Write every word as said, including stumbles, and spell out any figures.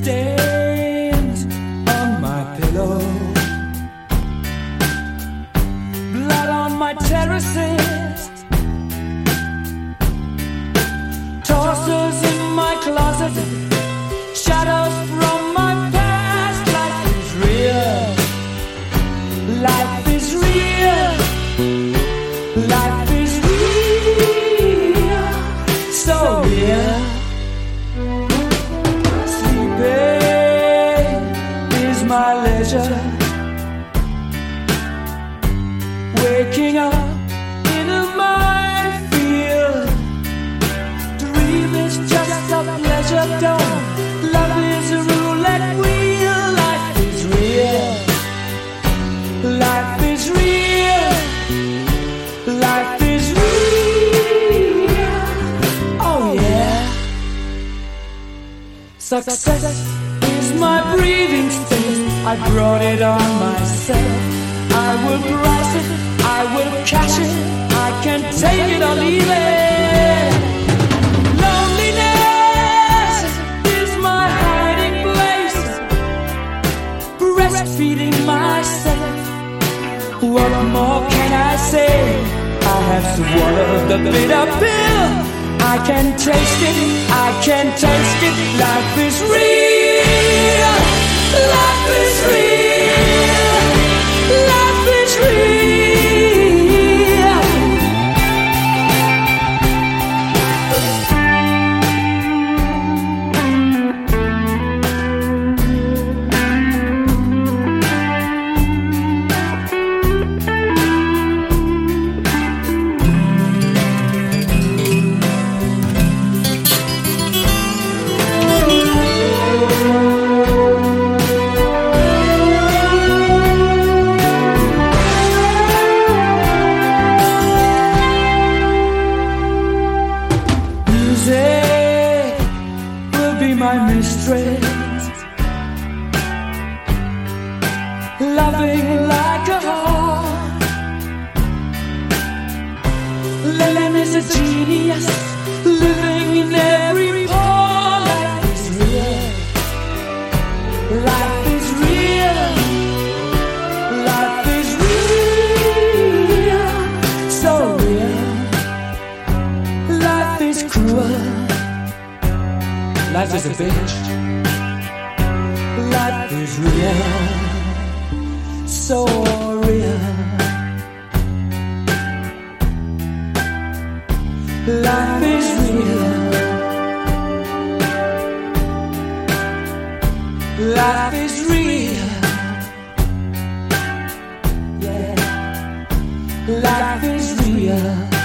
stains on my pillow, blood on my terraces, tossers in my closet, shadows from my past. Life is real, life is real, life is real, so real. Sleeping is my leisure, waking up in a minefield. Dream is just a pleasure dome, love is a roulette wheel. Life is real, life is real, life is real, oh yeah. Success is my breathing state, I brought it on myself. I will price it, I will cash it, I can take it or leave it. Loneliness is my hiding place, breastfeeding myself. What more can I say? I have swallowed the bitter pill. I can taste it, I can taste it. Life is real, life is real, life is real. My mistress, loving like a heart. Lennon is a genius, living in every pore. Life is real, life is real, life is real, so real. Life is cruel, life is a bitch. Life is real, so real. Life is real, life is real, yeah. Life is real.